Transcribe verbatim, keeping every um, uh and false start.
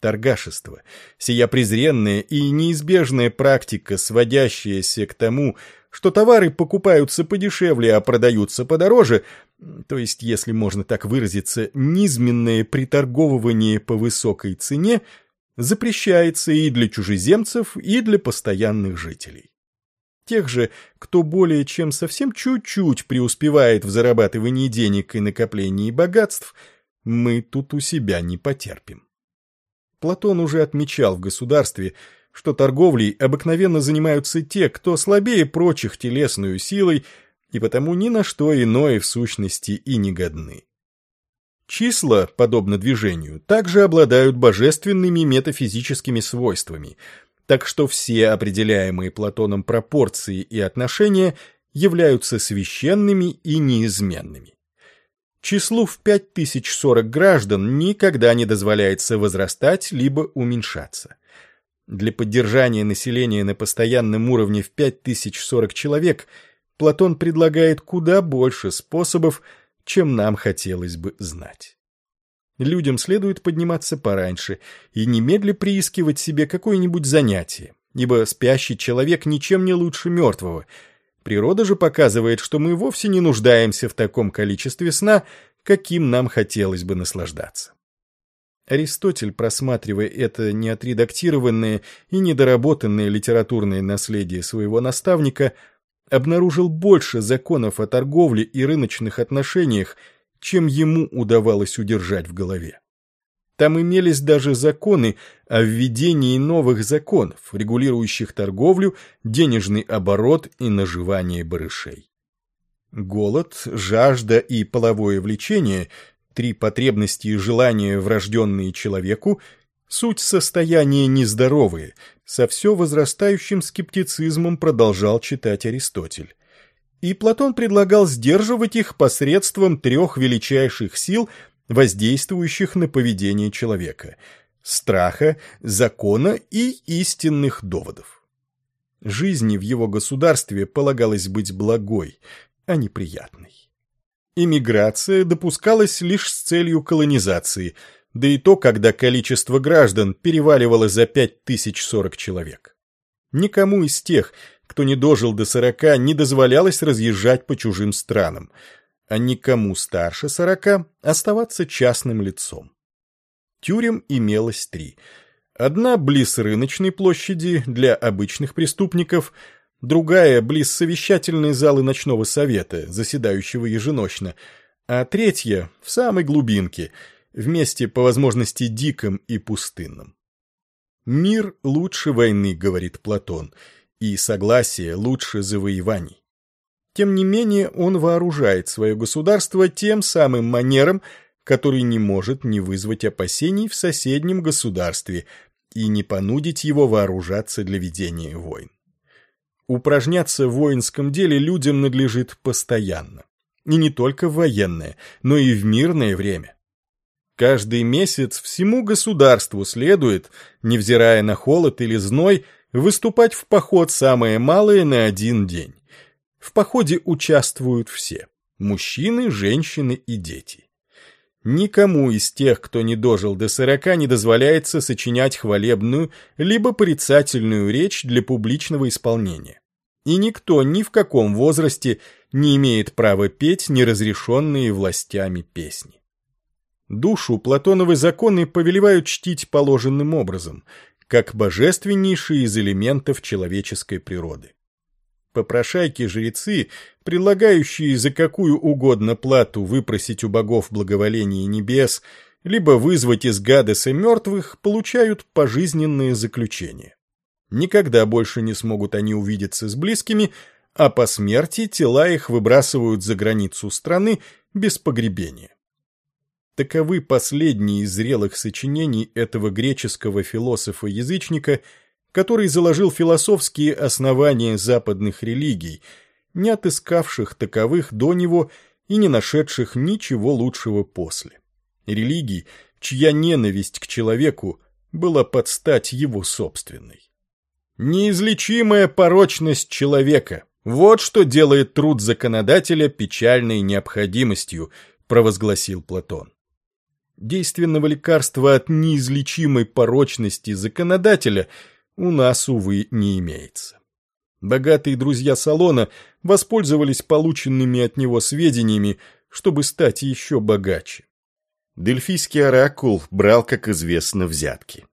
торгашество, сия презренная и неизбежная практика, сводящаяся к тому, что товары покупаются подешевле, а продаются подороже, то есть, если можно так выразиться, низменное приторговывание по высокой цене, запрещается и для чужеземцев, и для постоянных жителей. Тех же, кто более чем совсем чуть-чуть преуспевает в зарабатывании денег и накоплении богатств, мы тут у себя не потерпим. Платон уже отмечал в государстве, что торговлей обыкновенно занимаются те, кто слабее прочих телесную силой, и потому ни на что иное в сущности и не годны. Числа, подобно движению, также обладают божественными метафизическими свойствами, так что все определяемые Платоном пропорции и отношения являются священными и неизменными. Числу в пять тысяч сорок граждан никогда не дозволяется возрастать либо уменьшаться. Для поддержания населения на постоянном уровне в пять тысяч сорок человек Платон предлагает куда больше способов, чем нам хотелось бы знать. Людям следует подниматься пораньше и немедля приискивать себе какое-нибудь занятие, ибо спящий человек ничем не лучше мертвого. Природа же показывает, что мы вовсе не нуждаемся в таком количестве сна, каким нам хотелось бы наслаждаться. Аристотель, просматривая это неотредактированное и недоработанное литературное наследие своего наставника, обнаружил больше законов о торговле и рыночных отношениях, чем ему удавалось удержать в голове. Там имелись даже законы о введении новых законов, регулирующих торговлю, денежный оборот и наживание барышей. Голод, жажда и половое влечение, три потребности и желания, врожденные человеку, суть состояния нездоровые, со все возрастающим скептицизмом продолжал читать Аристотель. И Платон предлагал сдерживать их посредством трех величайших сил, воздействующих на поведение человека – страха, закона и истинных доводов. Жизни в его государстве полагалось быть благой, а не приятной. Иммиграция допускалась лишь с целью колонизации, да и то, когда количество граждан переваливало за пять тысяч сорок человек. Никому из тех, кто не дожил до сорока, не дозволялось разъезжать по чужим странам, а никому старше сорока оставаться частным лицом. Тюрем имелось три. Одна близ рыночной площади для обычных преступников, другая близ совещательной залы ночного совета, заседающего еженочно, а третья в самой глубинке, в месте по возможности диком и пустынном. «Мир лучше войны», — говорит Платон, — и согласие лучше завоеваний. Тем не менее, он вооружает свое государство тем самым манером, который не может не вызвать опасений в соседнем государстве и не понудить его вооружаться для ведения войн. Упражняться в воинском деле людям надлежит постоянно. И не только в военное, но и в мирное время. Каждый месяц всему государству следует, невзирая на холод или зной, выступать в поход самое малое на один день. В походе участвуют все – мужчины, женщины и дети. Никому из тех, кто не дожил до сорока, не дозволяется сочинять хвалебную либо порицательную речь для публичного исполнения. И никто ни в каком возрасте не имеет права петь неразрешенные властями песни. Душу Платоновы законы повелевают чтить положенным образом – как божественнейший из элементов человеческой природы. Попрошайки-жрецы, предлагающие за какую угодно плату выпросить у богов благоволение небес, либо вызвать из Гадеса мертвых, получают пожизненные заключения. Никогда больше не смогут они увидеться с близкими, а по смерти тела их выбрасывают за границу страны без погребения. Таковы последние из зрелых сочинений этого греческого философа-язычника, который заложил философские основания западных религий, не отыскавших таковых до него и не нашедших ничего лучшего после. Религий, чья ненависть к человеку была под стать его собственной. Неизлечимая порочность человека – вот что делает труд законодателя печальной необходимостью, провозгласил Платон. Действенного лекарства от неизлечимой порочности законодателя у нас, увы, не имеется. Богатые друзья Солона воспользовались полученными от него сведениями, чтобы стать еще богаче. Дельфийский оракул брал, как известно, взятки.